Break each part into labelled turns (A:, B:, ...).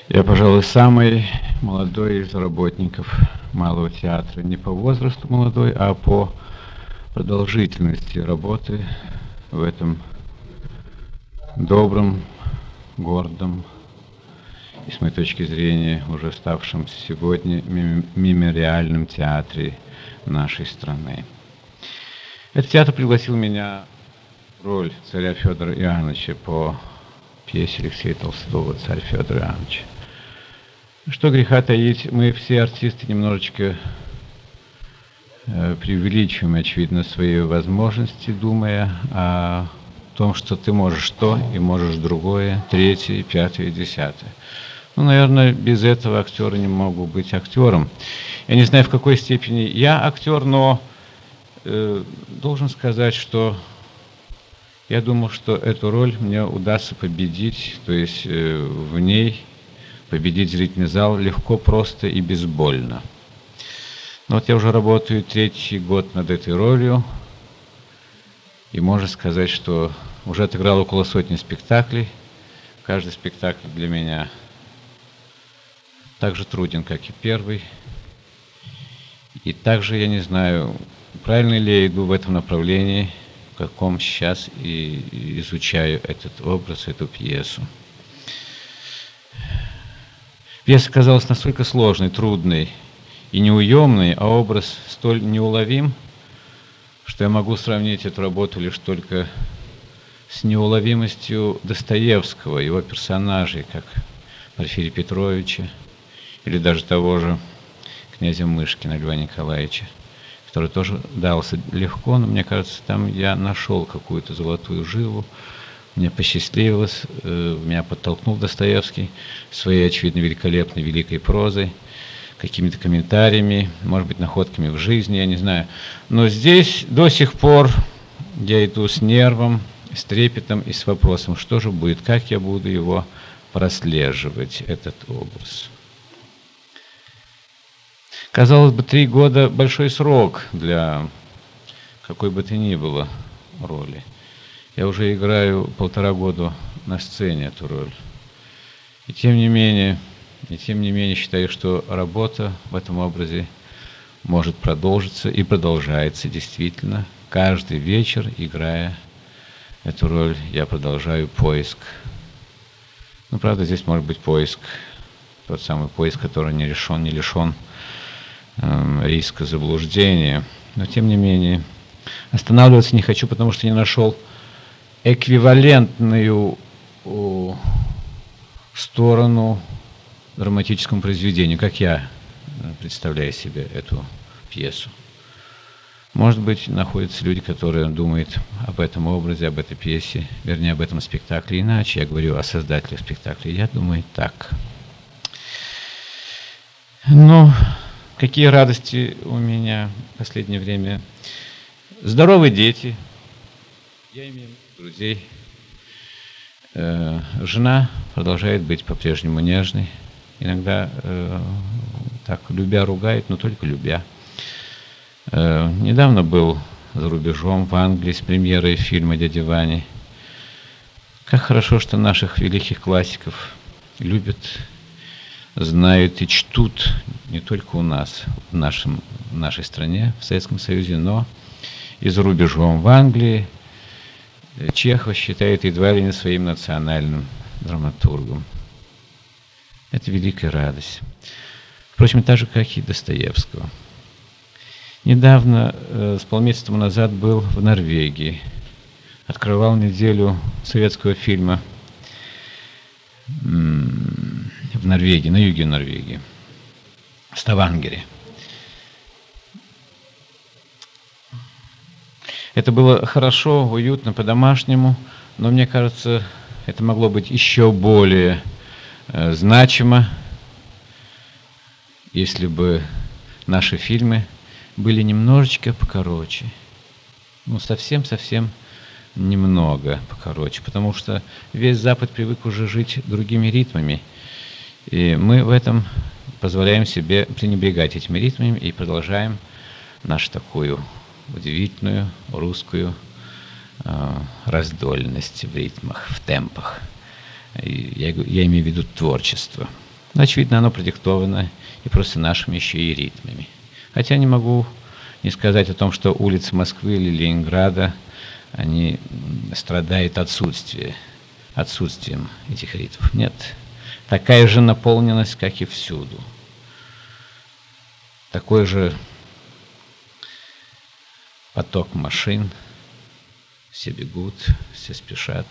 A: Я, пожалуй, самый молодой из работников Малого театра. Не по возрасту молодой, а по продолжительности работы в этом добром, гордом и, с моей точки зрения, уже ставшем сегодня мемориальном театре нашей страны. Этот театр пригласил меня в роль царя Федора Иоанновича по пьесе Алексея Толстого «Царь Федор Иоаннович». Что греха таить, мы все артисты немножечко преувеличиваем, очевидно, свои возможности, думая о том, что ты можешь то и можешь другое, третье, пятое, десятое. Ну, наверное, без этого актеры не могут быть актером. Я не знаю, в какой степени я актер, но должен сказать, что я думал, что эту роль мне удастся победить, то есть в ней победить зрительный зал легко, просто и безбольно. Но вот я уже работаю третий год над этой ролью, и можно сказать, что уже отыграл около сотни спектаклей. Каждый спектакль для меня так же труден, как и первый. И также я не знаю, правильно ли я иду в этом направлении, в каком сейчас и изучаю этот образ, эту пьесу. Пьеса казалась настолько сложной, трудной и неуемной, а образ столь неуловим, что я могу сравнить эту работу лишь только с неуловимостью Достоевского, его персонажей, как Порфирия Петровича или даже того же князя Мышкина Льва Николаевича, который тоже дался легко, но мне кажется, там я нашел какую-то золотую жилу. Мне посчастливилось, меня подтолкнул Достоевский своей, очевидно, великолепной, великой прозой, какими-то комментариями, может быть, находками в жизни, я не знаю. Но здесь до сих пор я иду с нервом, с трепетом и с вопросом, что же будет, как я буду его прослеживать, этот образ. Казалось бы, 3 года – большой срок для какой бы то ни было роли. Я уже играю 1,5 года на сцене эту роль. И тем не менее считаю, что работа в этом образе может продолжиться и продолжается действительно. Каждый вечер, играя эту роль, я продолжаю поиск. Ну, правда, здесь может быть поиск, тот самый поиск, который не лишен риска заблуждения. Но тем не менее, останавливаться не хочу, потому что не нашел эквивалентную сторону драматическому произведению, как я представляю себе эту пьесу. Может быть, находятся люди, которые думают об этом образе, об этой пьесе, вернее, об этом спектакле иначе. Я говорю о создателях спектакля. Я думаю так. Ну, какие радости у меня в последнее время. Здоровые дети. Я имею друзей. Жена продолжает быть по-прежнему нежной. Иногда так любя ругает, но только любя. Недавно был за рубежом в Англии с премьерой фильма «Дядя Ваня». Как хорошо, что наших великих классиков любят, знают и чтут не только у нас, в нашей стране, в Советском Союзе, но и за рубежом в Англии. Чехова считает едва ли не своим национальным драматургом. Это великая радость. Впрочем, так же, как и Достоевского. Недавно, с полмесяца тому назад, был в Норвегии. Открывал неделю советского фильма в Норвегии, на юге Норвегии, в Ставангере. Это было хорошо, уютно, по-домашнему, но мне кажется, это могло быть еще более значимо, если бы наши фильмы были немножечко покороче. Ну, совсем-совсем немного покороче, потому что весь Запад привык уже жить другими ритмами, и мы в этом позволяем себе пренебрегать этими ритмами и продолжаем нашу такую удивительную русскую раздольность в ритмах, в темпах. Я имею в виду творчество. Но, очевидно, оно продиктовано и просто нашими еще и ритмами. Хотя не могу не сказать о том, что улицы Москвы или Ленинграда, они страдают отсутствием этих ритмов. Нет, такая же наполненность, как и всюду. Такой же поток машин, все бегут, все спешат.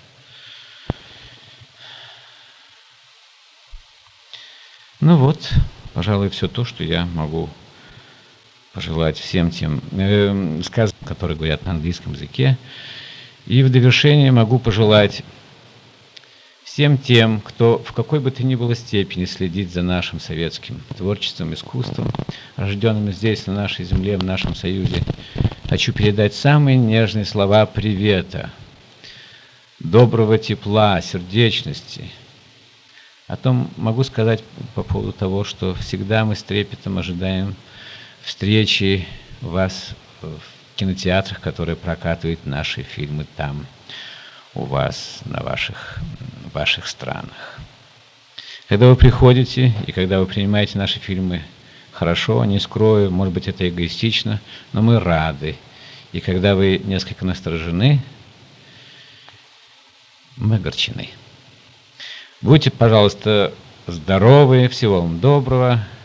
A: Ну вот, пожалуй, все то, что я могу пожелать всем тем сказкам, которые говорят на английском языке. И в довершение могу пожелать всем тем, кто в какой бы то ни было степени следит за нашим советским творчеством, искусством, рожденным здесь, на нашей земле, в нашем Союзе, хочу передать самые нежные слова привета, доброго тепла, сердечности. О том могу сказать по поводу того, что всегда мы с трепетом ожидаем встречи вас в кинотеатрах, которые прокатывают наши фильмы там, у вас, на ваших странах. Когда вы приходите и когда вы принимаете наши фильмы хорошо, не скрою, может быть, это эгоистично, но мы рады. И когда вы несколько насторожены, мы огорчены. Будьте, пожалуйста, здоровы, всего вам доброго.